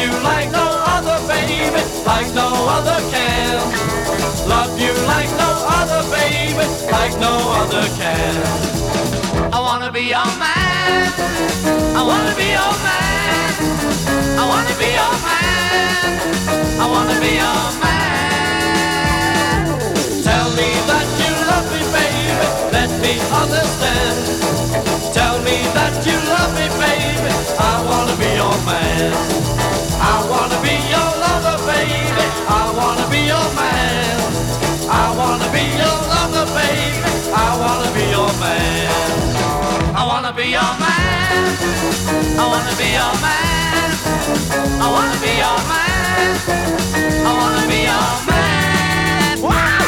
you like no other, baby, like no other can. Love you like no other, baby, like no other can. I wanna be your man. I wanna be your man. I wanna be your man. I wanna be your man. Tell me that you love me, baby. Let me understand. Tell me that you love me, baby. I wanna be your man. I wanna be your lover, baby. I wanna be your man. I wanna be your lover, baby. I wanna be your man. I wanna be your man. I wanna be your man. I wanna be your man. I wanna be your man. Wow!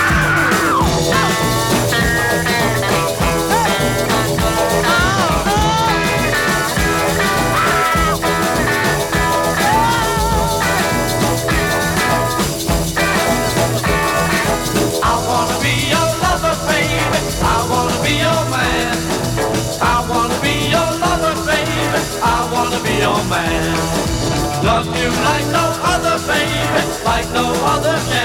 I wanna be your lover, baby. I wanna be your man. I wanna be your lover, baby. I wanna be your man. Love you like no other, baby, like no other can.